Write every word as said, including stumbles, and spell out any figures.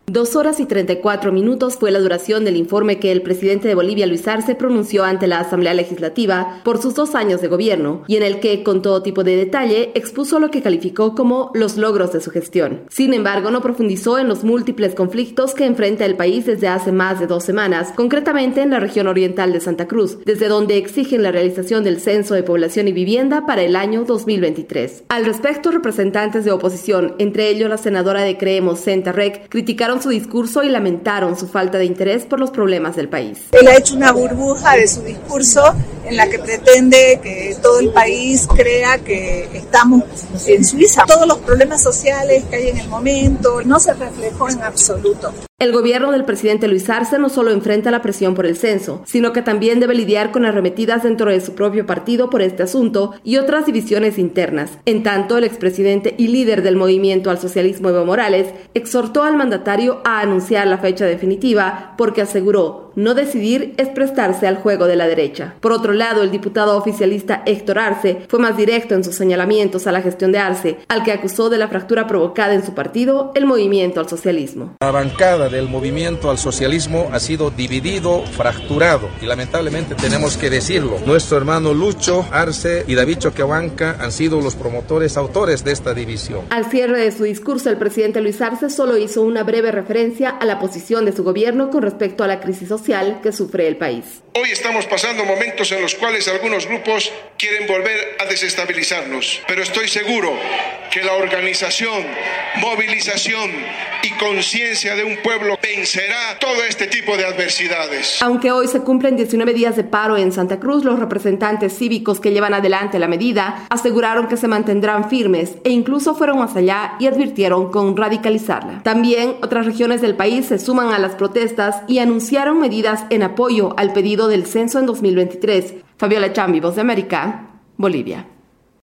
Dos horas y treinta y cuatro minutos fue la duración del informe que el presidente de Bolivia, Luis Arce, pronunció ante la Asamblea Legislativa por sus dos años de gobierno y en el que, con todo tipo de detalle, expuso lo que calificó como los logros de su gestión. Sin embargo, no profundizó en los múltiples conflictos que enfrenta el país desde hace más de dos semanas, concretamente en la región oriental de Santa Cruz, desde donde exigen la realización del Censo de Población y Vivienda para el año dos mil veintitrés. Al respecto, representantes de oposición, entre ellos la senadora de Creemos, Senta Rec, criticaron su discurso y lamentaron su falta de interés por los problemas del país. Él ha hecho una burbuja de su discurso en la que pretende que todo el país crea que estamos en Suiza. Todos los problemas sociales que hay en el momento no se reflejó en absoluto. El gobierno del presidente Luis Arce no solo enfrenta la presión por el censo, sino que también debe lidiar con arremetidas dentro de su propio partido por este asunto y otras divisiones internas. En tanto, el expresidente y líder del movimiento al socialismo, Evo Morales, exhortó al mandatario a anunciar la fecha definitiva porque aseguró no decidir es prestarse al juego de la derecha. Por otro lado, el diputado oficialista Héctor Arce fue más directo en sus señalamientos a la gestión de Arce, al que acusó de la fractura provocada en su partido, el movimiento al socialismo. La bancada del movimiento al socialismo ha sido dividido, fracturado y lamentablemente tenemos que decirlo. Nuestro hermano Lucho Arce y David Choquehuanca han sido los promotores, autores de esta división. Al cierre de su discurso, el presidente Luis Arce solo hizo una breve referencia a la posición de su gobierno con respecto a la crisis social que sufre el país. Hoy estamos pasando momentos en los cuales algunos grupos quieren volver a desestabilizarnos, pero estoy seguro que la organización, movilización y conciencia de un pueblo vencerá todo este tipo de adversidades. Aunque hoy se cumplen diecinueve días de paro en Santa Cruz, los representantes cívicos que llevan adelante la medida aseguraron que se mantendrán firmes e incluso fueron más allá y advirtieron con radicalizarla. También otras regiones del país se suman a las protestas y anunciaron medidas en apoyo al pedido del censo en dos mil veintitrés. Fabiola Chambi, Voz de América, Bolivia.